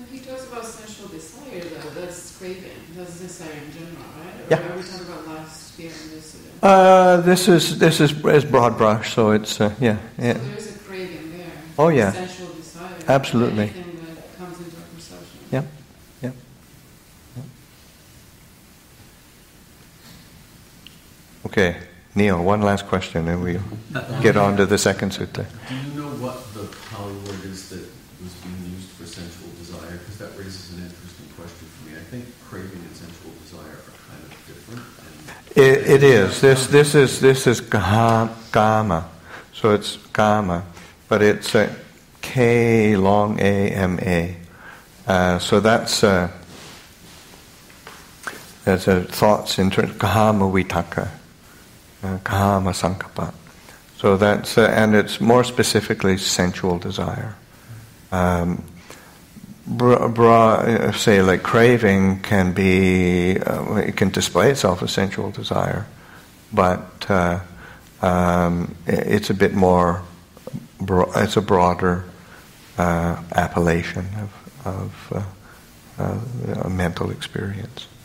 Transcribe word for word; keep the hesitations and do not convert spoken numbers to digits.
When he talks about sensual desire, though, that's craving. That's desire in general, right? Or Yeah. are we talking about lust, fear, and this? Uh, this is this is, is broad brush, so it's uh, yeah, yeah. So there is a craving there. Oh yeah. Sensual desire. Absolutely. Anything that comes into our perception. Yeah, yeah. yeah. Okay, Neil. One last question, and we'll get on to the second sutta. Do you know what the Pali word is that was being used for sensual desire? Because that raises an interesting question for me. I think craving and sensual desire are kind of different. It, it is. This this is this is kama, so it's kama, but it's uh, K long A M A. Uh, so that's uh, there's uh, thoughts in terms kama vitaka, uh, kama sankappa. So that's uh, and it's more specifically sensual desire. Um, Bra, bra, say like craving can be, uh, it can display itself as sensual desire, but uh, um, it's a bit more, bro- it's a broader uh, appellation of, of uh, uh, a mental experience.